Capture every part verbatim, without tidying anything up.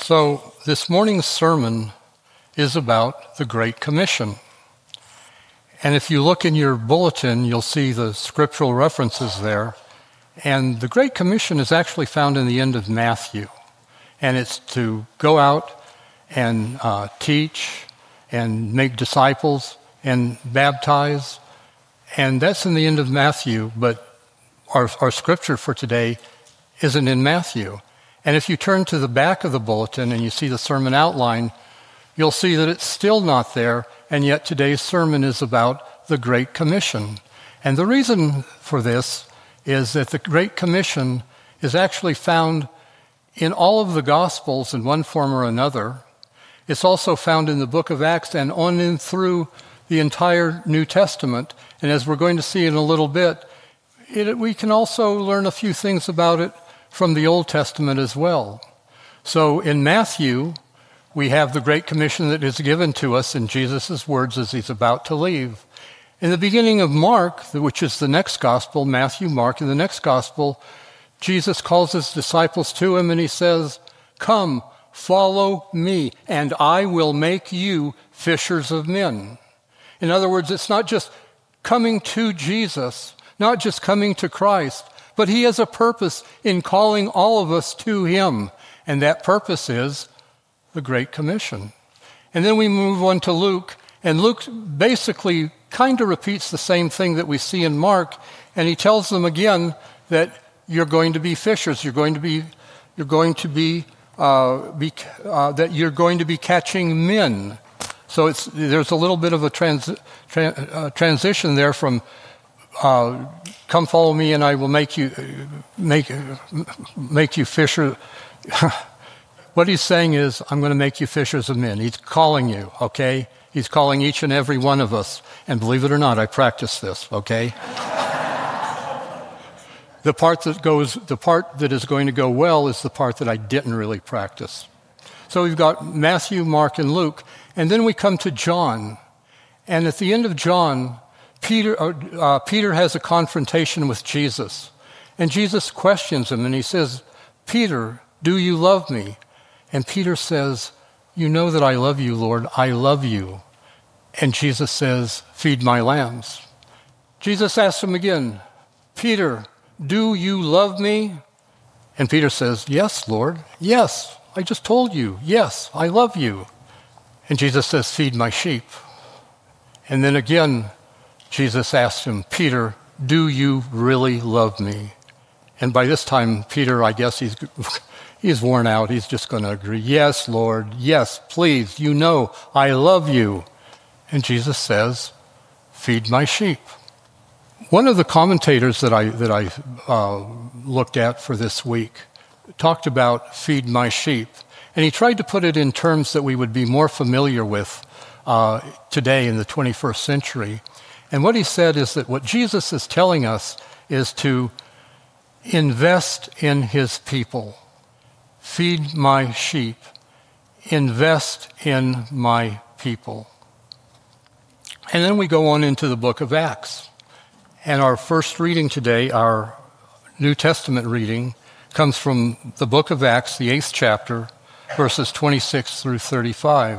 So this morning's sermon is about the Great Commission. And if you look in your bulletin, you'll see the scriptural references there. And the Great Commission is actually found in the end of Matthew. And it's to go out and uh, teach and make disciples and baptize. And that's in the end of Matthew, but our, our scripture for today isn't in Matthew. And if you turn to the back of the bulletin and you see the sermon outline, you'll see that it's still not there, and yet today's sermon is about the Great Commission. And the reason for this is that the Great Commission is actually found in all of the Gospels in one form or another. It's also found in the book of Acts and on in through the entire New Testament. And as we're going to see in a little bit, it, we can also learn a few things about it from the Old Testament as well. So in Matthew, we have the Great Commission that is given to us in Jesus' words as he's about to leave. In the beginning of Mark, which is the next gospel, Matthew, Mark, in the next gospel, Jesus calls his disciples to him and he says, "Come, follow me, and I will make you fishers of men." In other words, it's not just coming to Jesus, not just coming to Christ, but he has a purpose in calling all of us to him. And that purpose is the Great Commission. And then we move on to Luke. And Luke basically kind of repeats the same thing that we see in Mark. And he tells them again that you're going to be fishers. You're going to be, you're going to be, uh, be uh, that you're going to be catching men. So it's, there's a little bit of a trans, tra- uh, transition there from uh, come follow me and I will make you make make you fisher. What he's saying is, I'm going to make you fishers of men. He's calling you, okay? He's calling each and every one of us. And believe it or not, I practice this, okay? The part that goes, the part that is going to go well is the part that I didn't really practice. So we've got Matthew, Mark, and Luke. And then we come to John. And at the end of John, Peter, uh, Peter has a confrontation with Jesus. And Jesus questions him, and he says, "Peter, do you love me?" And Peter says, "You know that I love you, Lord. I love you." And Jesus says, "Feed my lambs." Jesus asks him again, "Peter, do you love me?" And Peter says, "Yes, Lord. Yes, I just told you. Yes, I love you." And Jesus says, "Feed my sheep." And then again, Jesus asks him, "Peter, do you really love me?" And by this time, Peter, I guess he's he's worn out. He's just going to agree, "Yes, Lord. Yes, please. You know I love you." And Jesus says, "Feed my sheep." One of the commentators that I that I uh, looked at for this week talked about "feed my sheep," and he tried to put it in terms that we would be more familiar with uh, today in the twenty-first century. And what he said is that what Jesus is telling us is to invest in his people. Feed my sheep. Invest in my people. And then we go on into the book of Acts. And our first reading today, our New Testament reading, comes from the book of Acts, the eighth chapter, verses twenty-six through thirty-five.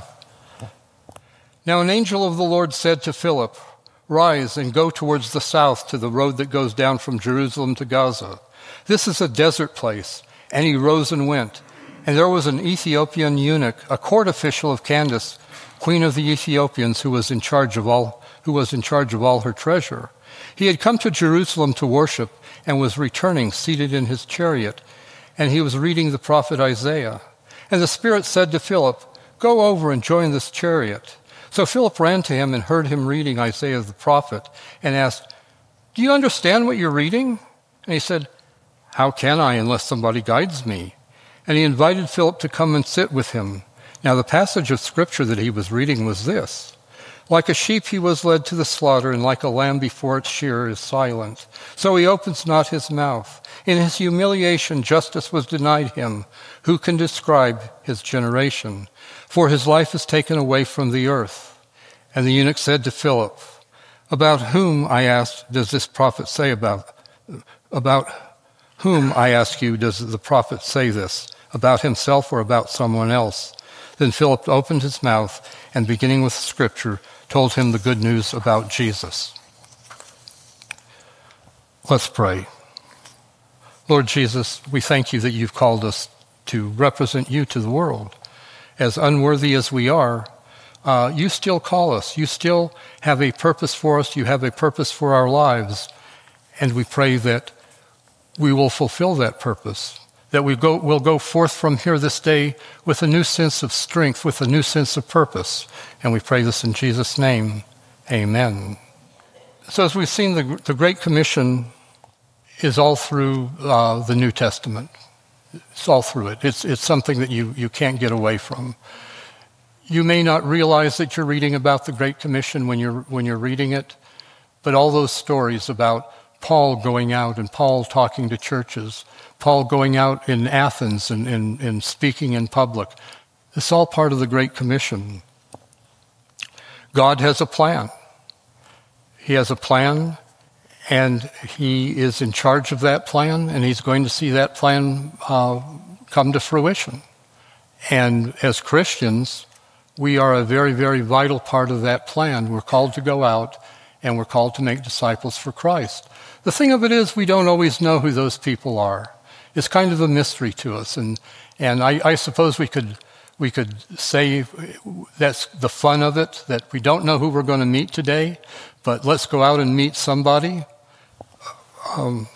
Now an angel of the Lord said to Philip, "Rise and go towards the south to the road that goes down from Jerusalem to Gaza. This is a desert place." And he rose and went. And there was an Ethiopian eunuch, a court official of Candace, queen of the Ethiopians, who was in charge of all who was in charge of all her treasure. He had come to Jerusalem to worship and was returning, seated in his chariot. And he was reading the prophet Isaiah. And the Spirit said to Philip, "Go over and join this chariot." So Philip ran to him and heard him reading Isaiah the prophet and asked, "Do you understand what you're reading?" And he said, "How can I unless somebody guides me?" And he invited Philip to come and sit with him. Now the passage of scripture that he was reading was this: "Like a sheep he was led to the slaughter, and like a lamb before its shearer is silent. So he opens not his mouth. In his humiliation justice was denied him. Who can describe his generation? For his life is taken away from the earth." And the eunuch said to Philip, "About whom, I asked, does this prophet say about, about whom, I ask you, does the prophet say this? about himself or about someone else. Then Philip opened his mouth and, beginning with Scripture, told him the good news about Jesus. Let's pray. Lord Jesus, we thank you that you've called us to represent you to the world. As unworthy as we are, uh, you still call us. You still have a purpose for us. You have a purpose for our lives. And we pray that we will fulfill that purpose, that we go, will go forth from here this day with a new sense of strength, with a new sense of purpose. And we pray this in Jesus' name. Amen. So as we've seen, the, the Great Commission is all through uh, the New Testament. It's all through it. It's, it's something that you, you can't get away from. You may not realize that you're reading about the Great Commission when you're, when you're reading it, but all those stories about Paul going out and Paul talking to churches, Paul going out in Athens and, and, and speaking in public, it's all part of the Great Commission. God has a plan. He has a plan, and he is in charge of that plan, and he's going to see that plan uh, come to fruition. And as Christians, we are a very, very vital part of that plan. We're called to go out, and we're called to make disciples for Christ. The thing of it is, we don't always know who those people are. It's kind of a mystery to us, and and I, I suppose we could we could say that's the fun of it, that we don't know who we're going to meet today, but let's go out and meet somebody. Um,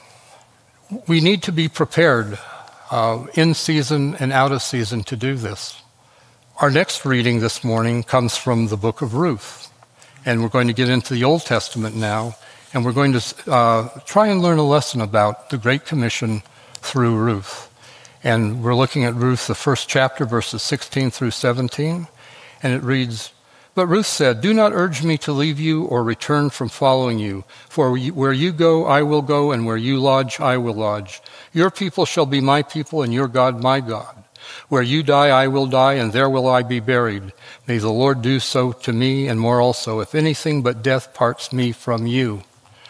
we need to be prepared uh, in season and out of season to do this. Our next reading this morning comes from the book of Ruth, and we're going to get into the Old Testament now, and we're going to uh, try and learn a lesson about the Great Commission through Ruth. And we're looking at Ruth, the first chapter, verses sixteen through seventeen, and it reads, "But Ruth said, 'Do not urge me to leave you or return from following you. For where you go, I will go, and where you lodge, I will lodge. Your people shall be my people, and your God my God. Where you die, I will die, and there will I be buried. May the Lord do so to me, and more also, if anything but death parts me from you.'"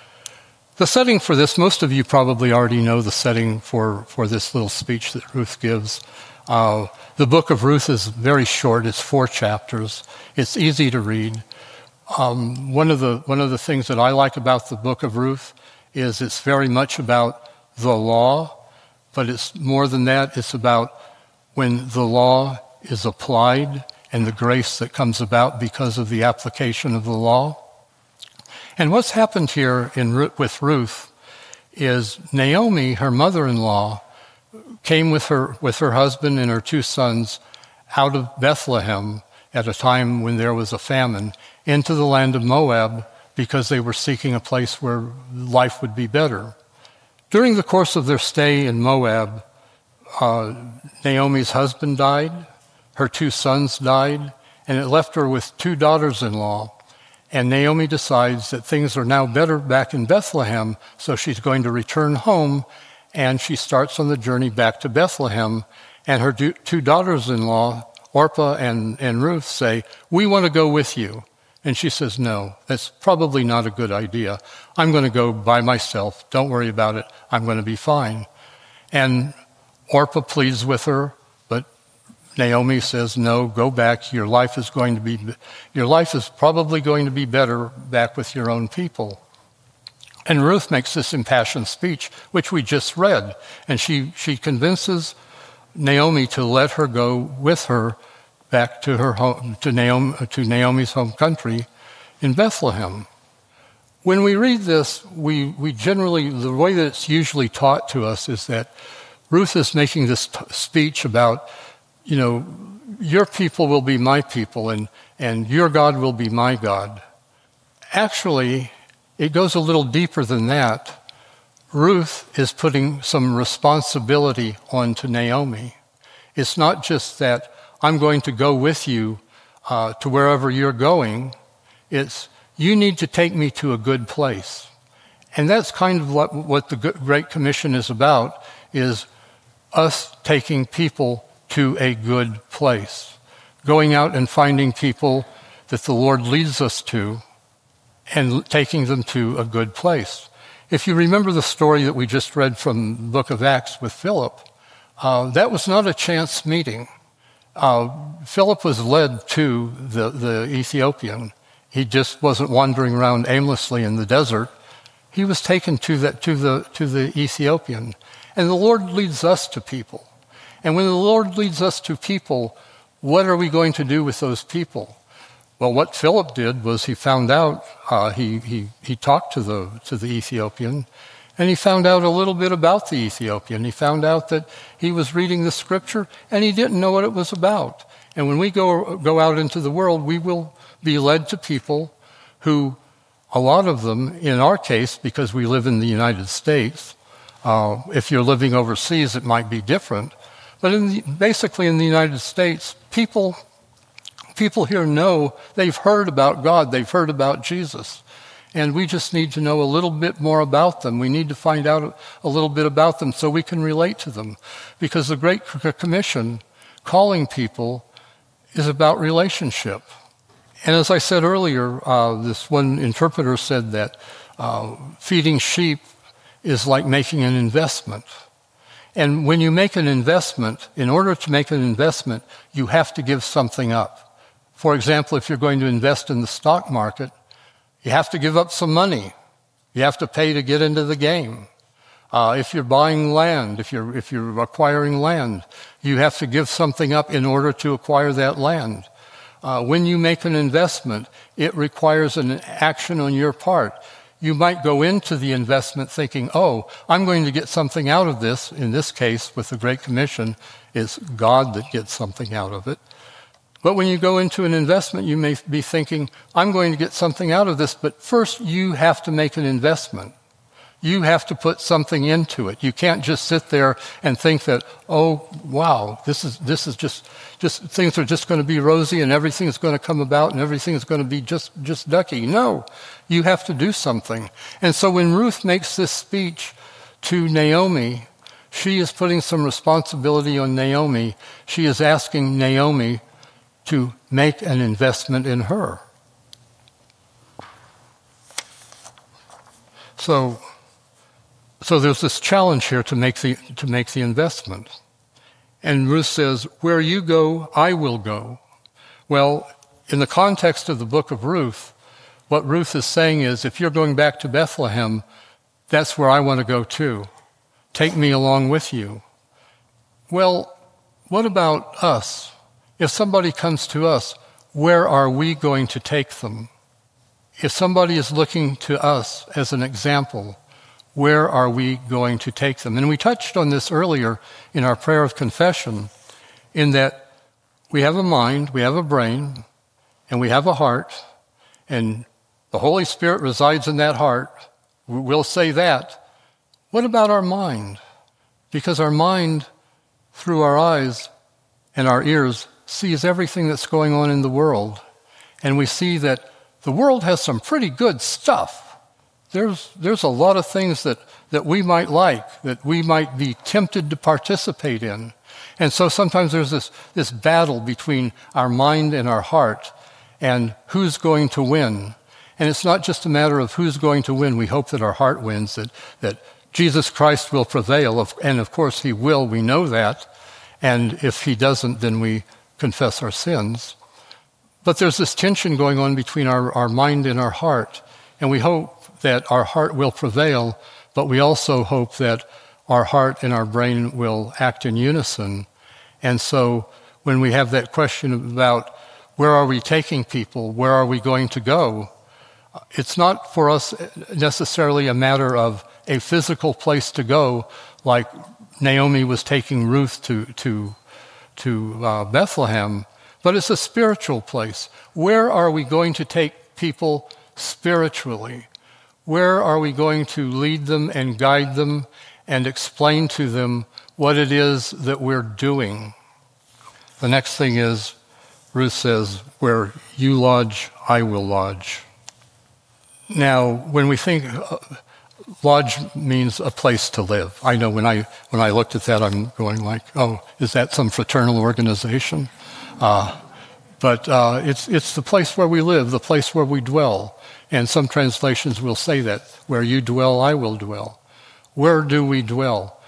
The setting for this, most of you probably already know the setting for, for this little speech that Ruth gives. Uh, the book of Ruth is very short. It's four chapters. It's easy to read. Um, one of the one of the things that I like about the book of Ruth is it's very much about the law, but it's more than that. It's about when the law is applied and the grace that comes about because of the application of the law. And what's happened here in, with Ruth is Naomi, her mother-in-law, came with her with her husband and her two sons out of Bethlehem at a time when there was a famine into the land of Moab because they were seeking a place where life would be better. During the course of their stay in Moab, uh, Naomi's husband died, her two sons died, and it left her with two daughters-in-law. And Naomi decides that things are now better back in Bethlehem, so she's going to return home, and she starts on the journey back to Bethlehem. And her do- two daughters-in-law, Orpah and, and Ruth, say, "We want to go with you." And she says, "No, that's probably not a good idea. I'm going to go by myself. Don't worry about it. I'm going to be fine." And Orpah pleads with her, but Naomi says, "No, go back. Your life is going to be, your life is probably going to be better back with your own people." And Ruth makes this impassioned speech, which we just read, and she, she convinces Naomi to let her go with her back to her home, to Naomi, to Naomi's home country in Bethlehem. When we read this, we, we generally, the way that it's usually taught to us is that Ruth is making this t- speech about, you know, your people will be my people, and, and your God will be my God. Actually, it goes a little deeper than that. Ruth is putting some responsibility onto Naomi. It's not just that I'm going to go with you uh, to wherever you're going. It's you need to take me to a good place. And that's kind of what, what the Great Commission is about, is us taking people to a good place, going out and finding people that the Lord leads us to and taking them to a good place. If you remember the story that we just read from the book of Acts with Philip, Uh, that was not a chance meeting. Uh, Philip was led to the, the Ethiopian. He just wasn't wandering around aimlessly in the desert. He was taken to the, to the, to the Ethiopian. And the Lord leads us to people. And when the Lord leads us to people, what are we going to do with those people? Well, what Philip did was he found out, uh, he, he, he talked to the, to the Ethiopian, and he found out a little bit about the Ethiopian. He found out that he was reading the scripture, and he didn't know what it was about. And when we go, go out into the world, we will be led to people who, a lot of them, in our case, because we live in the United States, uh, if you're living overseas, it might be different. But in the, basically in the United States, people, people here know, they've heard about God, they've heard about Jesus. And we just need to know a little bit more about them. We need to find out a little bit about them so we can relate to them. Because the Great Commission, calling people, is about relationship. And as I said earlier, uh, this one interpreter said that uh, feeding sheep is like making an investment. And when you make an investment, in order to make an investment, you have to give something up. For example, if you're going to invest in the stock market, you have to give up some money. You have to pay to get into the game. Uh, if you're buying land, if you're, if you're acquiring land, you have to give something up in order to acquire that land. Uh, when you make an investment, it requires an action on your part. You might go into the investment thinking, oh, I'm going to get something out of this. In this case, with the Great Commission, it's God that gets something out of it. But when you go into an investment, you may be thinking, I'm going to get something out of this, but first you have to make an investment. You have to put something into it. You can't just sit there and think that, oh, wow, this is this is just, just things are just going to be rosy and everything is going to come about and everything is going to be just, just ducky. No, you have to do something. And so when Ruth makes this speech to Naomi, she is putting some responsibility on Naomi. She is asking Naomi to make an investment in her. So, so there's this challenge here to make the to make the investment. And Ruth says, where you go, I will go. Well, in the context of the book of Ruth, what Ruth is saying is, if you're going back to Bethlehem, that's where I want to go too. Take me along with you. Well, what about us? If somebody comes to us, where are we going to take them? If somebody is looking to us as an example, where are we going to take them? And we touched on this earlier in our prayer of confession, in that we have a mind, we have a brain, and we have a heart, and the Holy Spirit resides in that heart. We'll say that. What about our mind? Because our mind, through our eyes and our ears, sees everything that's going on in the world. And we see that the world has some pretty good stuff. There's, there's a lot of things that, that we might like, that we might be tempted to participate in. And so sometimes there's this, this battle between our mind and our heart and who's going to win. And it's not just a matter of who's going to win. We hope that our heart wins, that, that Jesus Christ will prevail. And of course he will, we know that. And if he doesn't, then we confess our sins. But there's this tension going on between our, our mind and our heart. And we hope that our heart will prevail, but we also hope that our heart and our brain will act in unison. And so when we have that question about where are we taking people, where are we going to go, it's not for us necessarily a matter of a physical place to go, like Naomi was taking Ruth to, to to uh, Bethlehem, but it's a spiritual place. Where are we going to take people spiritually? Where are we going to lead them and guide them and explain to them what it is that we're doing? The next thing is, Ruth says, where you lodge, I will lodge. Now, when we think, uh, lodge means a place to live. I know when I when I looked at that, I'm going like, oh, is that some fraternal organization? Uh, but uh, it's it's the place where we live, the place where we dwell. And some translations will say that, where you dwell, I will dwell. Where do we dwell?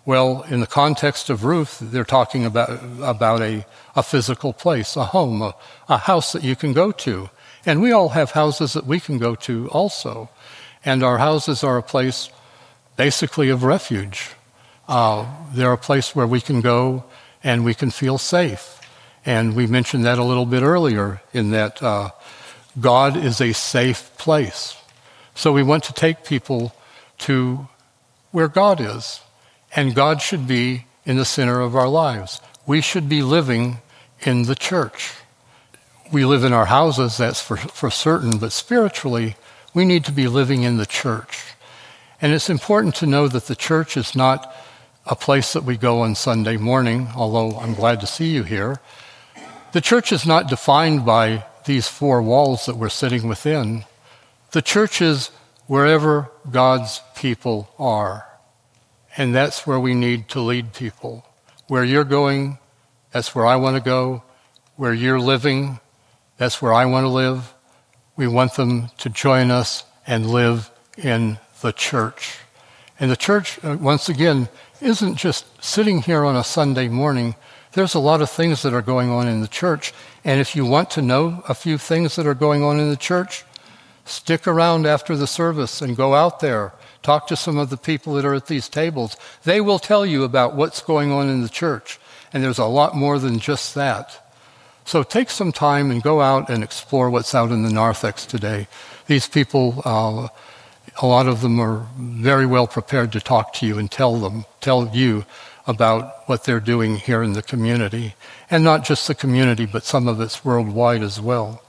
Well, in the context of Ruth, they're talking about, about a, a physical place, a home, a, a house that you can go to. And we all have houses that we can go to also. And our houses are a place basically of refuge. Uh, they're a place where we can go and we can feel safe. And we mentioned that a little bit earlier in that uh, God is a safe place. So we want to take people to where God is. And God should be in the center of our lives. We should be living in the church. We live in our houses, that's for, for certain, but spiritually, we need to be living in the church. And it's important to know that the church is not a place that we go on Sunday morning, although I'm glad to see you here. The church is not defined by these four walls that we're sitting within. The church is wherever God's people are. And that's where we need to lead people. Where you're going, that's where I want to go. Where you're living, that's where I want to live. We want them to join us and live in the church. And the church, once again, isn't just sitting here on a Sunday morning. There's a lot of things that are going on in the church. And if you want to know a few things that are going on in the church, stick around after the service and go out there. Talk to some of the people that are at these tables. They will tell you about what's going on in the church. And there's a lot more than just that. So take some time and go out and explore what's out in the narthex today. These people, uh, a lot of them are very well prepared to talk to you and tell them, tell you about what they're doing here in the community. And not just the community, but some of it's worldwide as well.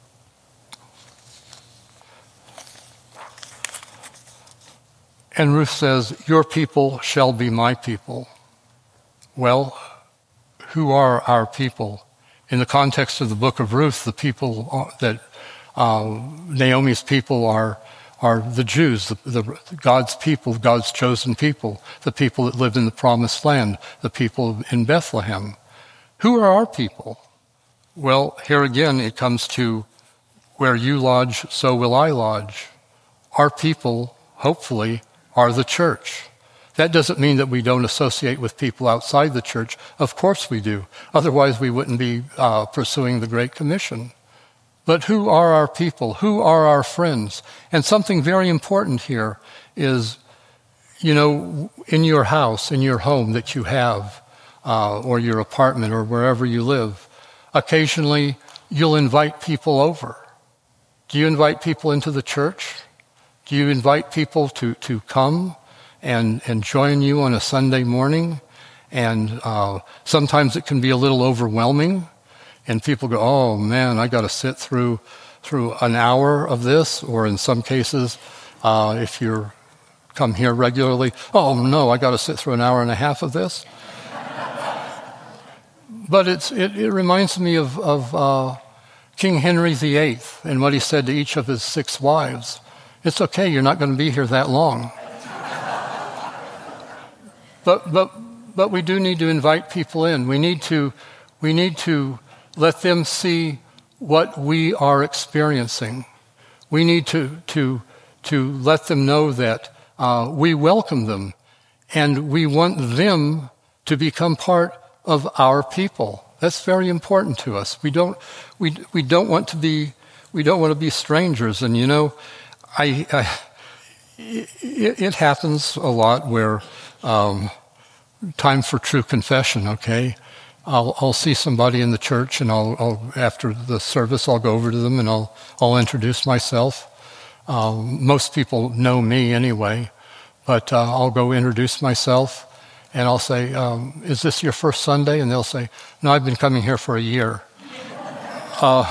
And Ruth says, your people shall be my people. Well, who are our people? In the context of the book of Ruth, the people that uh, Naomi's people are are the Jews, the, the God's people, God's chosen people, the people that live in the promised land, the people in Bethlehem. Who are our people? Well, here again, it comes to where you lodge, so will I lodge. Our people, hopefully, are the church. That doesn't mean that we don't associate with people outside the church. Of course we do. Otherwise, we wouldn't be uh, pursuing the Great Commission. But who are our people? Who are our friends? And something very important here is, you know, in your house, in your home that you have, uh, or your apartment, or wherever you live, occasionally you'll invite people over. Do you invite people into the church? Do you invite people to, to come and, and join you on a Sunday morning? And uh, sometimes it can be a little overwhelming. And people go, oh man, I got to sit through through an hour of this, or in some cases, uh, if you come here regularly, oh no, I got to sit through an hour and a half of this. But it's it, it reminds me of, of uh, King Henry the Eighth and what he said to each of his six wives. It's okay, you're not going to be here that long. but but but we do need to invite people in. We need to we need to let them see what we are experiencing. We need to to to let them know that uh, we welcome them, and we want them to become part of our people. That's very important to us. We don't we we don't want to be we don't want to be strangers. And you know, I, I it, it happens a lot where um, time for true confession. Okay. I'll, I'll see somebody in the church, and I'll, I'll after the service, I'll go over to them and I'll I'll introduce myself. Um, most people know me anyway, but uh, I'll go introduce myself, and I'll say, um, "Is this your first Sunday?" And they'll say, "No, I've been coming here for a year." uh,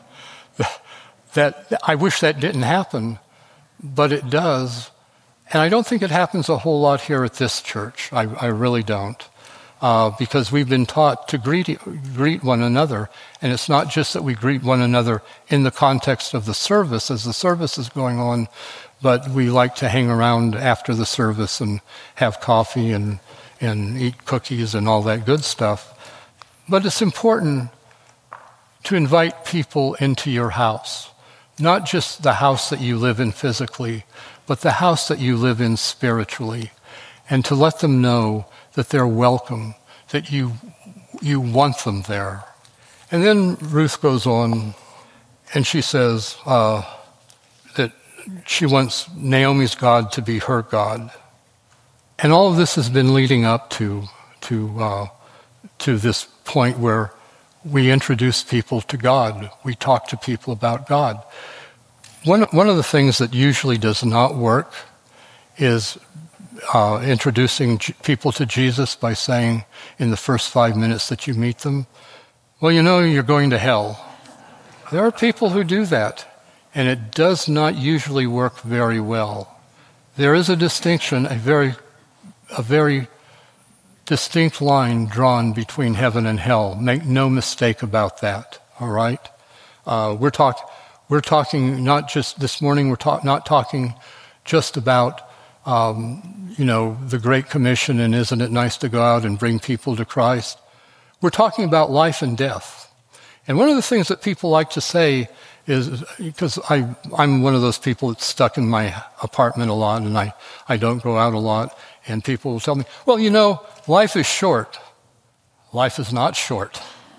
that I wish that didn't happen, but it does, and I don't think it happens a whole lot here at this church. I, I really don't. Uh, because we've been taught to greet greet one another, and it's not just that we greet one another in the context of the service as the service is going on, but we like to hang around after the service and have coffee and and eat cookies and all that good stuff. But it's important to invite people into your house, not just the house that you live in physically, but the house that you live in spiritually, and to let them know that they're welcome, that you you want them there. And then Ruth goes on, and she says uh, that she wants Naomi's God to be her God. And all of this has been leading up to to uh, to this point where we introduce people to God. We talk to people about God. One one of the things that usually does not work is uh, introducing G- people to Jesus by saying in the first five minutes that you meet them, well, you know, you're going to hell. There are people who do that, and it does not usually work very well. There is a distinction, a very, a very distinct line drawn between heaven and hell. Make no mistake about that, all right? Uh, we're, talk, we're talking not just, this morning we're talk, not talking just about, um, you know, the Great Commission and isn't it nice to go out and bring people to Christ. We're talking about life and death. And one of the things that people like to say is, because I, I'm one of those people that's stuck in my apartment a lot and I, I don't go out a lot, and people will tell me, well, you know, life is short. Life is not short.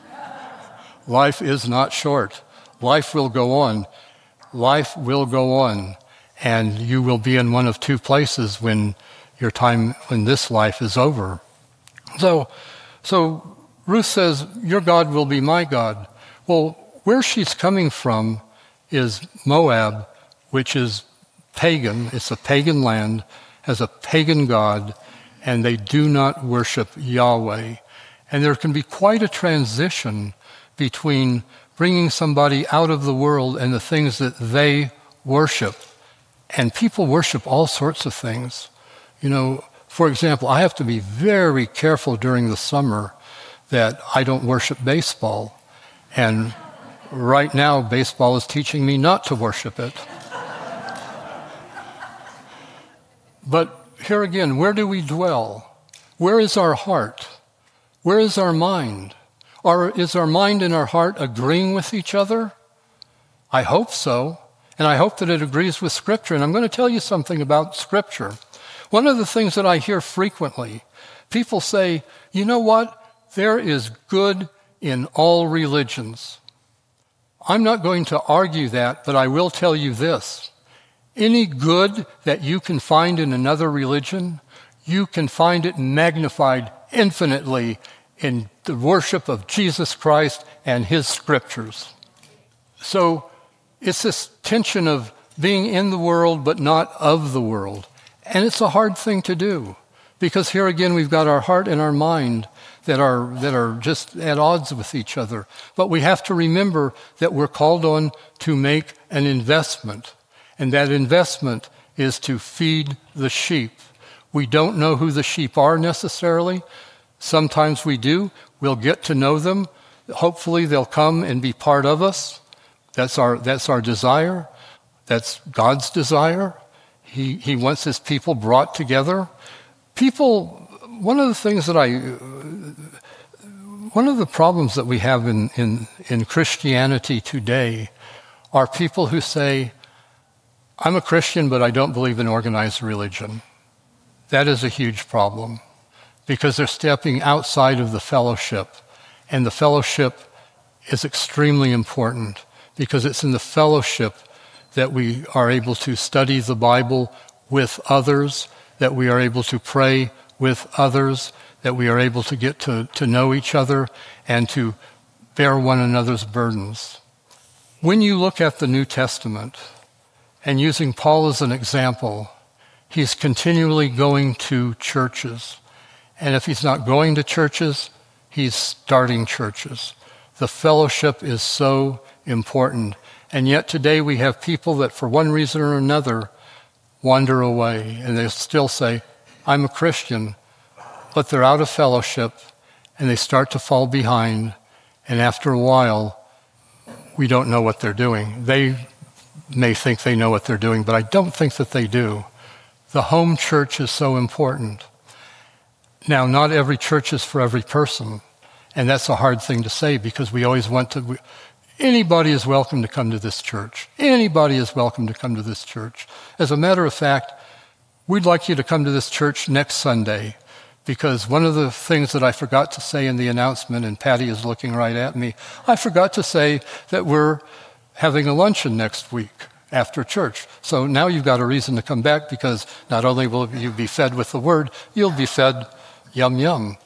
Life is not short. Life will go on. Life will go on. And you will be in one of two places when your time, when this life is over. So, so Ruth says, your God will be my God. Well, where she's coming from is Moab, which is pagan. It's a pagan land, has a pagan God, and they do not worship Yahweh. And there can be quite a transition between bringing somebody out of the world and the things that they worship. And people worship all sorts of things. You know, for example, I have to be very careful during the summer that I don't worship baseball. And right now, baseball is teaching me not to worship it. But here again, where do we dwell? Where is our heart? Where is our mind? Or is our mind and our heart agreeing with each other? I hope so. And I hope that it agrees with Scripture. And I'm going to tell you something about Scripture. One of the things that I hear frequently, people say, you know what? There is good in all religions. I'm not going to argue that, but I will tell you this. Any good that you can find in another religion, you can find it magnified infinitely in the worship of Jesus Christ and His Scriptures. So it's this tension of being in the world but not of the world. And it's a hard thing to do because here again we've got our heart and our mind that are that are just at odds with each other. But we have to remember that we're called on to make an investment. And that investment is to feed the sheep. We don't know who the sheep are necessarily. Sometimes we do. We'll get to know them. Hopefully they'll come and be part of us. That's our that's our desire. That's God's desire. He he wants His people brought together. People, one of the things that I, one of the problems that we have in, in, in Christianity today are people who say, I'm a Christian, but I don't believe in organized religion. That is a huge problem because they're stepping outside of the fellowship. And the fellowship is extremely important because it's in the fellowship that we are able to study the Bible with others, that we are able to pray with others, that we are able to get to, to know each other and to bear one another's burdens. When you look at the New Testament, and using Paul as an example, he's continually going to churches. And if he's not going to churches, he's starting churches. The fellowship is so important. And yet today we have people that for one reason or another wander away. And they still say, I'm a Christian, but they're out of fellowship and they start to fall behind. And after a while, we don't know what they're doing. They may think they know what they're doing, but I don't think that they do. The home church is so important. Now, not every church is for every person, and that's a hard thing to say because we always want to, we, anybody is welcome to come to this church. Anybody is welcome to come to this church. As a matter of fact, we'd like you to come to this church next Sunday because one of the things that I forgot to say in the announcement, and Patty is looking right at me, I forgot to say that we're having a luncheon next week after church. So now you've got a reason to come back, because not only will you be fed with the word, you'll be fed yum yum.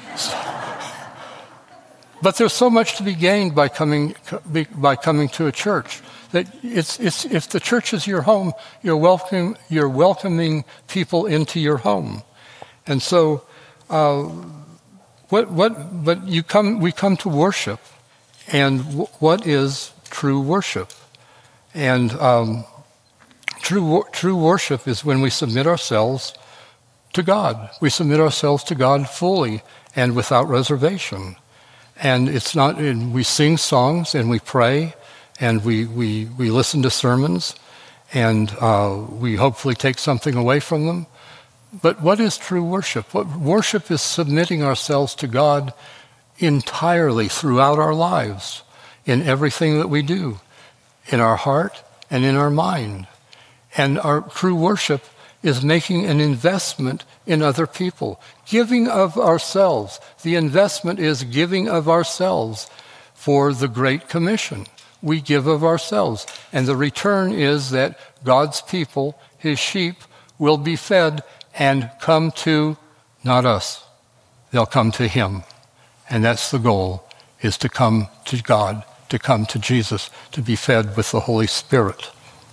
But there's so much to be gained by coming by coming to a church. That it's it's if the church is your home, you're welcome you're welcoming people into your home, and so uh, what what but you come we come to worship, and w- what is true worship? And um, true true worship is when we submit ourselves to God. We submit ourselves to God fully and without reservation. And it's not, and we sing songs and we pray and we, we, we listen to sermons and uh, we hopefully take something away from them. But what is true worship? What, worship is submitting ourselves to God entirely throughout our lives, in everything that we do, in our heart and in our mind. And our true worship is making an investment in other people, giving of ourselves. The investment is giving of ourselves for the Great Commission. We give of ourselves. And the return is that God's people, his sheep, will be fed and come to, not us, they'll come to him. And that's the goal, is to come to God, to come to Jesus, to be fed with the Holy Spirit.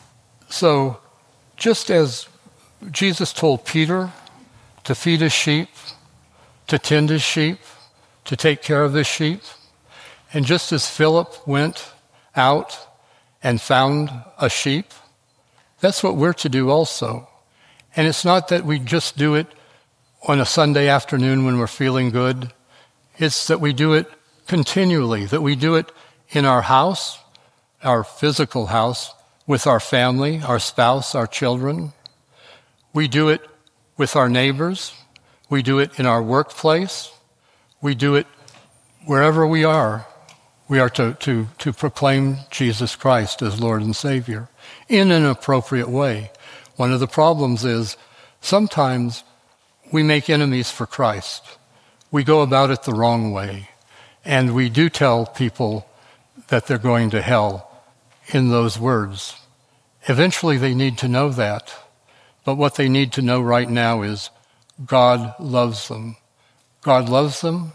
So, just as Jesus told Peter to feed his sheep, to tend his sheep, to take care of his sheep. And just as Philip went out and found a sheep, that's what we're to do also. And it's not that we just do it on a Sunday afternoon when we're feeling good. It's that we do it continually, that we do it in our house, our physical house, with our family, our spouse, our children. We do it with our neighbors. We do it in our workplace. We do it wherever we are. We are to, to, to proclaim Jesus Christ as Lord and Savior in an appropriate way. One of the problems is sometimes we make enemies for Christ. We go about it the wrong way. And we do tell people that they're going to hell in those words. Eventually they need to know that. But what they need to know right now is God loves them. God loves them.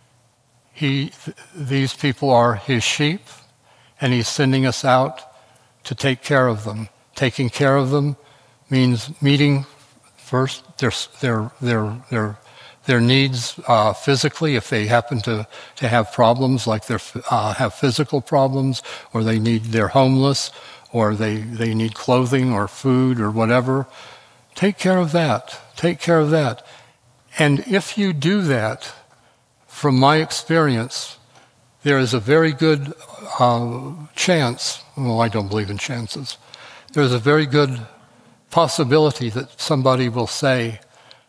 He, th- these people are his sheep, and he's sending us out to take care of them. Taking care of them means meeting first their their their their their needs uh, physically, if they happen to, to have problems, like they uh, have physical problems, or they need they're homeless, or they, they need clothing or food or whatever. Take care of that. Take care of that. And if you do that, from my experience, there is a very good uh, chance, well, I don't believe in chances, there's a very good possibility that somebody will say,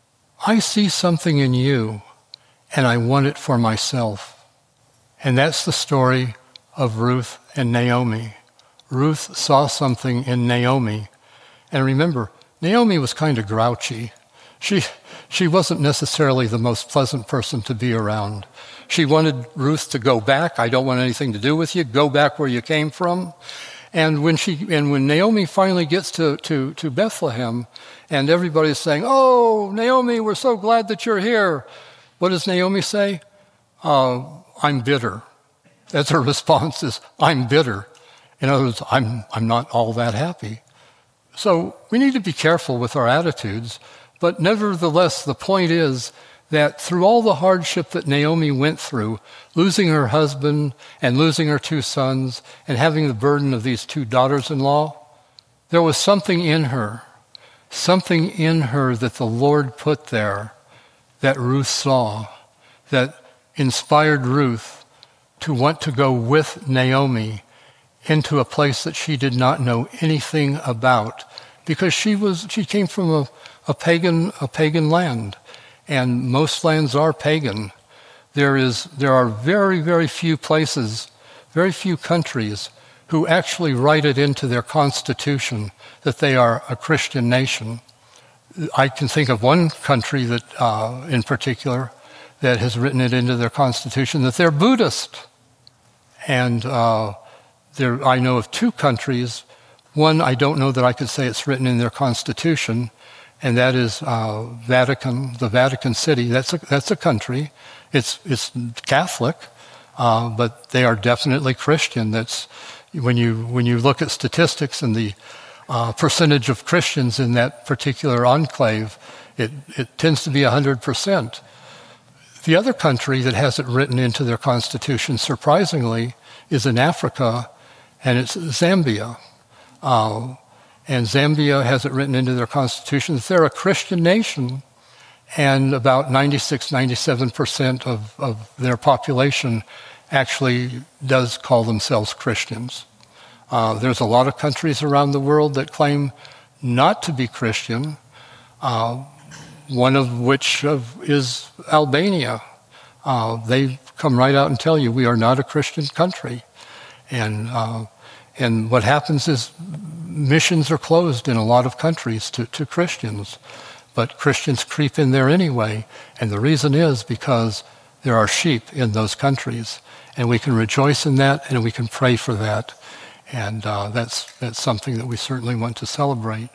I see something in you, and I want it for myself. And that's the story of Ruth and Naomi. Ruth saw something in Naomi. And remember, Naomi was kind of grouchy. She she wasn't necessarily the most pleasant person to be around. She wanted Ruth to go back. I don't want anything to do with you. Go back where you came from. And when she and when Naomi finally gets to, to, to Bethlehem, and everybody's saying, "Oh, Naomi, we're so glad that you're here," what does Naomi say? Uh, I'm bitter. That's her response, is, I'm bitter. In other words, I'm I'm not all that happy. So we need to be careful with our attitudes, but nevertheless, the point is that through all the hardship that Naomi went through, losing her husband and losing her two sons and having the burden of these two daughters-in-law, there was something in her, something in her that the Lord put there that Ruth saw, that inspired Ruth to want to go with Naomi into a place that she did not know anything about, because she was she came from a, a pagan a pagan land, and most lands are pagan. There is there are very very few places, very few countries who actually write it into their constitution that they are a Christian nation. I can think of one country that, uh, in particular, that has written it into their constitution that they're Buddhist. And uh, there, I know of two countries. One, I don't know that I could say it's written in their constitution, and that is uh, Vatican, the Vatican City. That's a, that's a country. It's it's Catholic, uh, but they are definitely Christian. That's when you when you look at statistics and the uh, percentage of Christians in that particular enclave, it it tends to be a hundred percent. The other country that has it written into their constitution, surprisingly, is in Africa, and it's Zambia. Uh, and Zambia has it written into their constitution that they're a Christian nation, and about ninety-six, ninety-seven percent of, of their population actually does call themselves Christians. Uh, there's a lot of countries around the world that claim not to be Christian, uh, one of which of, is Albania. Uh, they come right out and tell you we are not a Christian country. And uh, and what happens is missions are closed in a lot of countries to, to Christians. But Christians creep in there anyway, and the reason is because there are sheep in those countries, and we can rejoice in that, and we can pray for that, and uh, that's that's something that we certainly want to celebrate.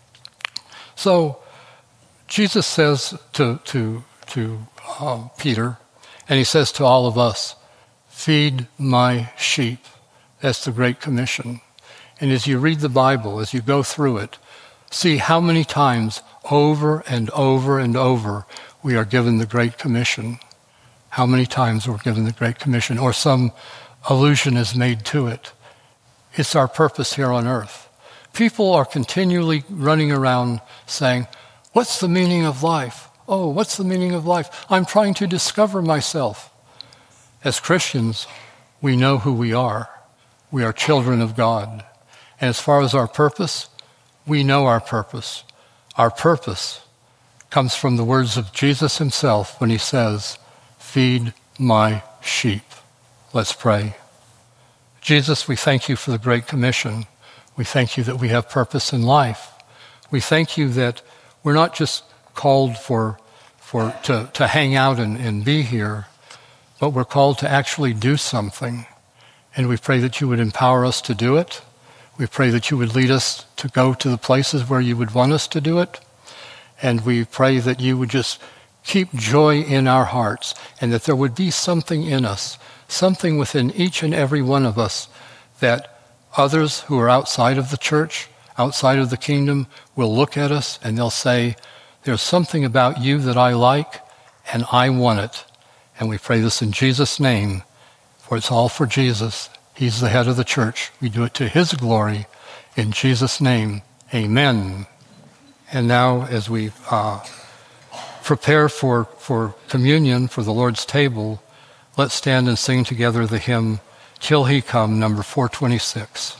So Jesus says to to to uh, Peter, and he says to all of us, "Feed my sheep." That's the Great Commission. And as you read the Bible, as you go through it, see how many times over and over and over we are given the Great Commission. How many times we're given the Great Commission, or some allusion is made to it. It's our purpose here on earth. People are continually running around saying, "What's the meaning of life? Oh, what's the meaning of life? I'm trying to discover myself." As Christians, we know who we are. We are children of God. And as far as our purpose, we know our purpose. Our purpose comes from the words of Jesus himself when he says, "Feed my sheep." Let's pray. Jesus, we thank you for the Great Commission. We thank you that we have purpose in life. We thank you that we're not just called for, for to, to hang out and, and be here, but we're called to actually do something. And we pray that you would empower us to do it. We pray that you would lead us to go to the places where you would want us to do it. And we pray that you would just keep joy in our hearts, and that there would be something in us, something within each and every one of us, that others who are outside of the church, outside of the kingdom, will look at us and they'll say, "There's something about you that I like, and I want it." And we pray this in Jesus' name, for it's all for Jesus. He's the head of the church. We do it to his glory. In Jesus' name, amen. And now, as we uh, prepare for, for communion, for the Lord's table, let's stand and sing together the hymn, "Till He Come," number four twenty-six.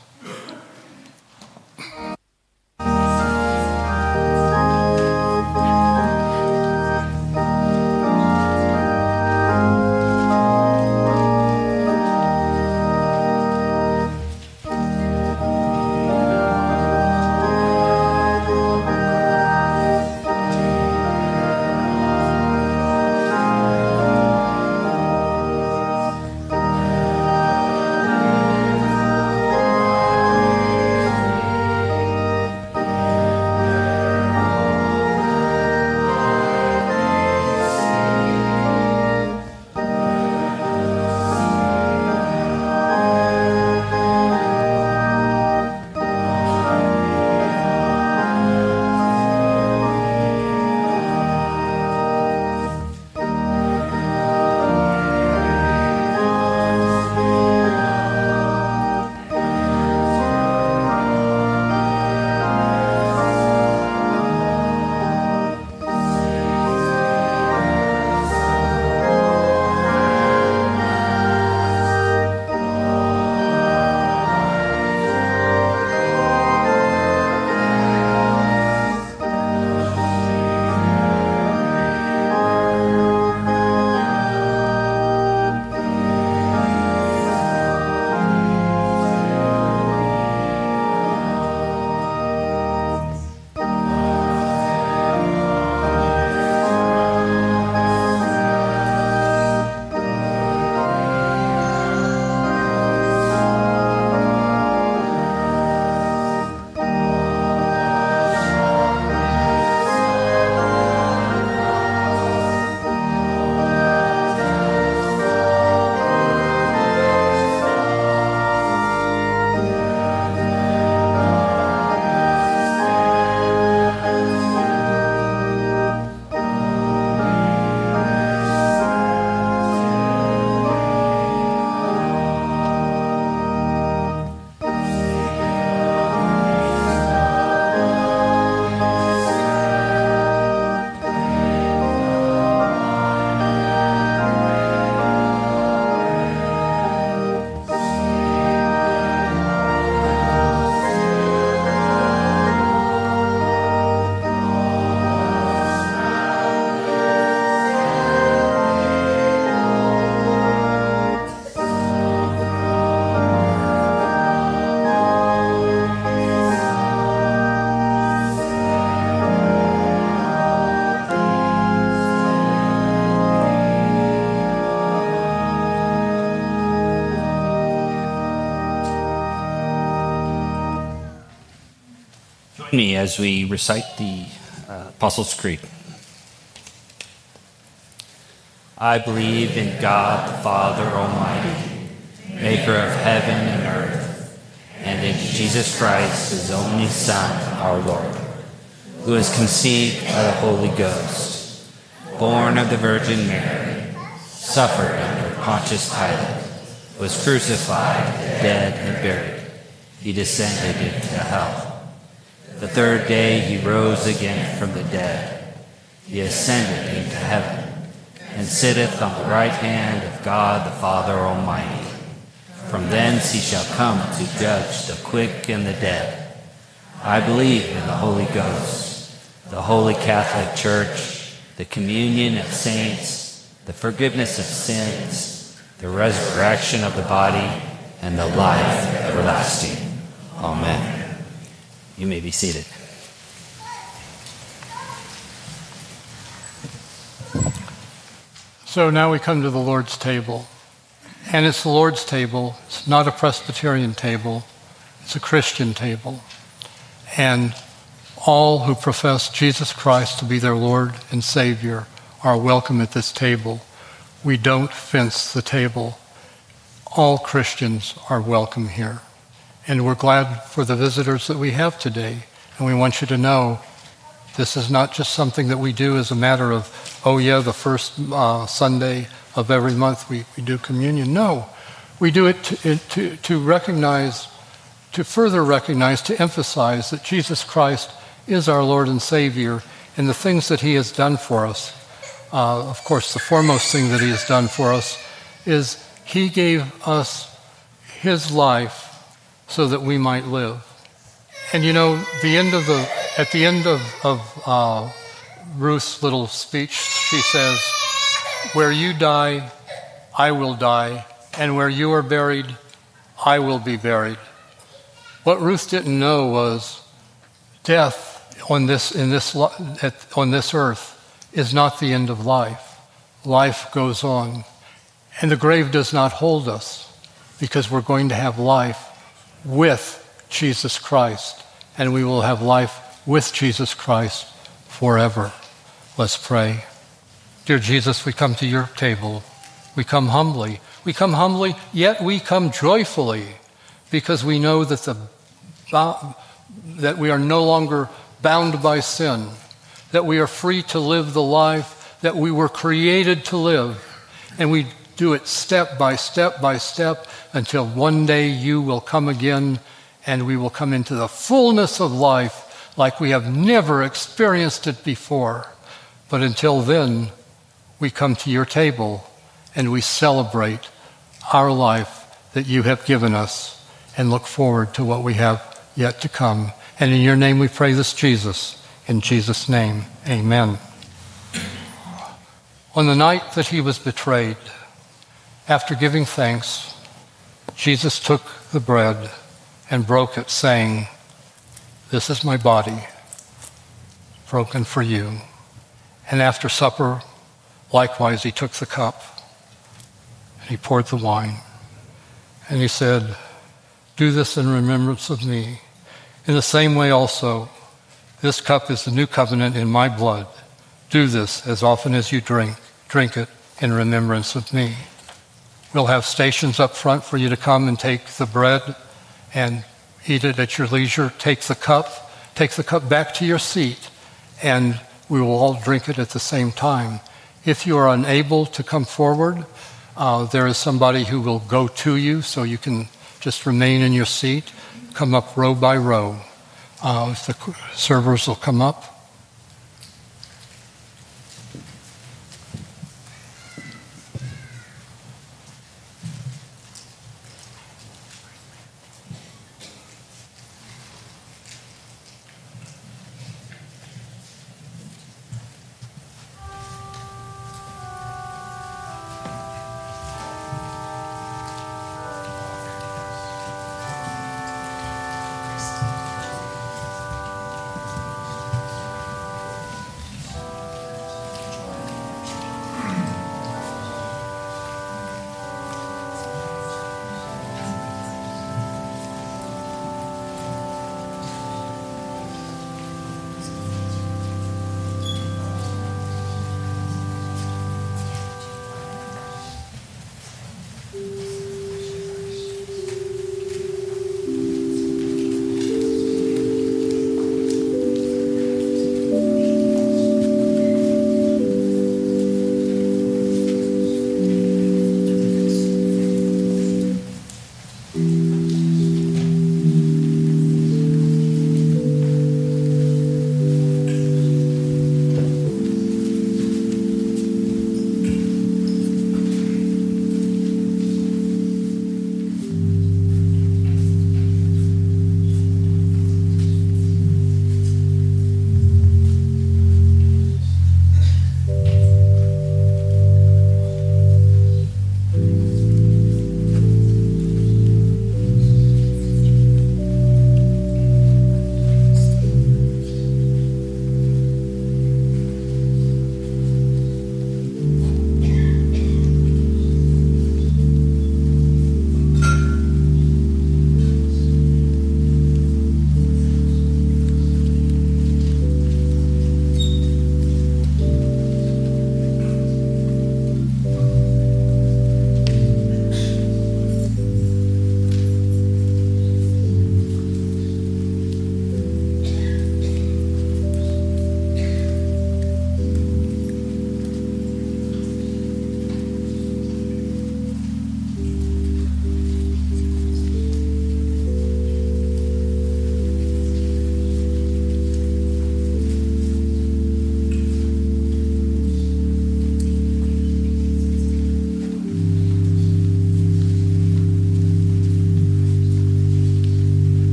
me as we recite the uh, Apostles' Creed. I believe in God the Father Almighty, maker of heaven and earth, and in Jesus Christ, his only Son, our Lord, who was conceived by the Holy Ghost, born of the Virgin Mary, suffered under Pontius Pilate, was crucified, dead, and buried. He descended into hell. The third day he rose again from the dead. He ascended into heaven, and sitteth on the right hand of God the Father Almighty. From thence he shall come to judge the quick and the dead. I believe in the Holy Ghost, the Holy Catholic Church, the communion of saints, the forgiveness of sins, the resurrection of the body, and the life everlasting. Amen. You may be seated. So now we come to the Lord's table. And it's the Lord's table. It's not a Presbyterian table. It's a Christian table. And all who profess Jesus Christ to be their Lord and Savior are welcome at this table. We don't fence the table. All Christians are welcome here. And we're glad for the visitors that we have today. And we want you to know this is not just something that we do as a matter of, oh yeah, the first uh, Sunday of every month we, we do communion. No, we do it to, to, to recognize, to further recognize, to emphasize that Jesus Christ is our Lord and Savior and the things that he has done for us. Uh, of course, the foremost thing that he has done for us is he gave us his life so that we might live. And you know, the end of the at the end of, of uh, Ruth's little speech, she says, "Where you die, I will die, and where you are buried, I will be buried." What Ruth didn't know was death on this in this on this earth is not the end of life. Life goes on, and the grave does not hold us, because we're going to have life with Jesus Christ, and we will have life with Jesus Christ forever. Let's pray. Dear Jesus, we come to your table. We come humbly. We come humbly, yet we come joyfully, because we know that the that we are no longer bound by sin, that we are free to live the life that we were created to live, and we do it step by step by step until one day you will come again and we will come into the fullness of life like we have never experienced it before. But until then, we come to your table and we celebrate our life that you have given us and look forward to what we have yet to come. And in your name we pray this, Jesus. In Jesus' name, amen. On the night that he was betrayed, after giving thanks, Jesus took the bread and broke it, saying, "This is my body, broken for you." And after supper, likewise, he took the cup and he poured the wine. And he said, "Do this in remembrance of me. In the same way also, this cup is the new covenant in my blood. Do this as often as you drink. Drink it in remembrance of me." We'll have stations up front for you to come and take the bread and eat it at your leisure. Take the cup, take the cup back to your seat, and we will all drink it at the same time. If you are unable to come forward, uh, there is somebody who will go to you, so you can just remain in your seat. Come up row by row. Uh, if the servers will come up.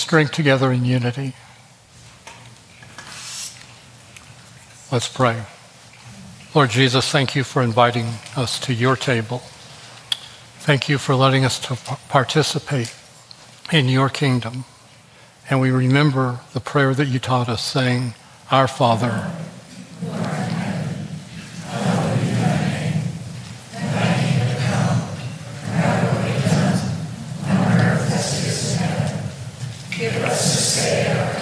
drink together in unity. Let's pray. Lord Jesus, thank you for inviting us to your table. Thank you for letting us to participate in your kingdom. And we remember the prayer that you taught us, saying, Our Father, who art in heaven, hallowed be thy name. Thy kingdom come, thy will be done, on earth as it is in heaven. Give us this day our